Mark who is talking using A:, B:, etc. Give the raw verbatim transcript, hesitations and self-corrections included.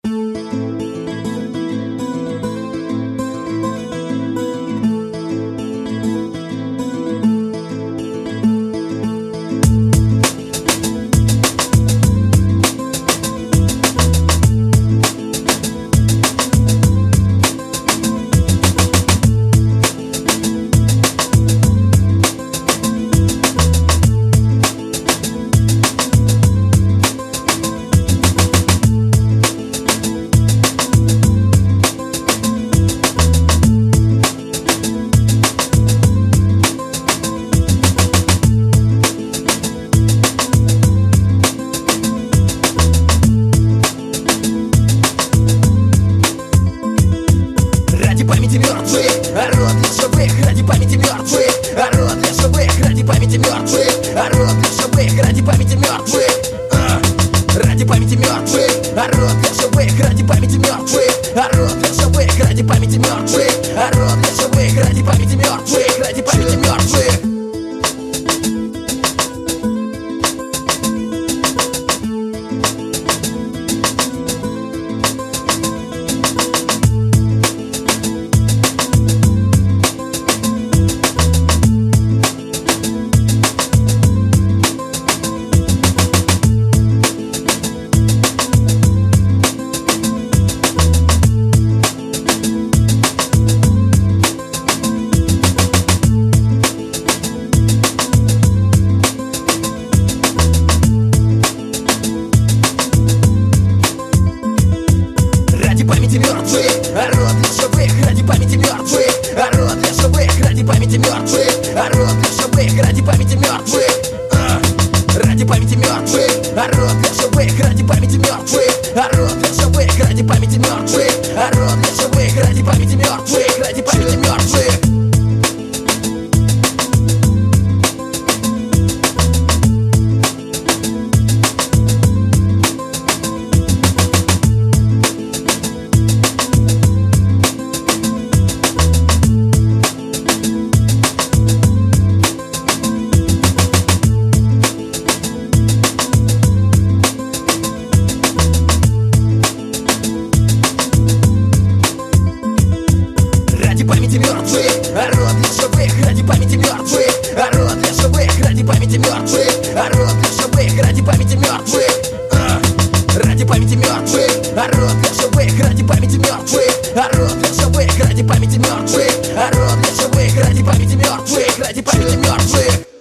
A: памяти мертвых, ору для живых, ради памяти мертвых, ору для живых, ради памяти мертвых, ору для живых, ради памяти мертвых, а, ради памяти мертвых, ору для живых, ради памяти мертвых, ору для живых, ради памяти мертвых, ору для живых, ради памяти мертвых, ради памяти мертвых. Памяти мертвых, ору для живых, ради памяти мертвых, ору для живых, ради памяти мертвых, ору для живых, ради памяти мертвых, а, ради памяти мертвых, ору для живых, ради памяти мертвых, ору для живых, ради памяти мертвых, ору для живых, ради памяти мертвых, ради памяти мертвых. Памяти мертвых, ору для живых, ради памяти мертвых, ору для живых, ради памяти мертвых, ору для живых, ради памяти мертвых, а, ради памяти мертвых, ору для живых, ради памяти мертвых, ору для живых, ради памяти мертвых, ору для живых, ради памяти мертвых, ради памяти мертвых.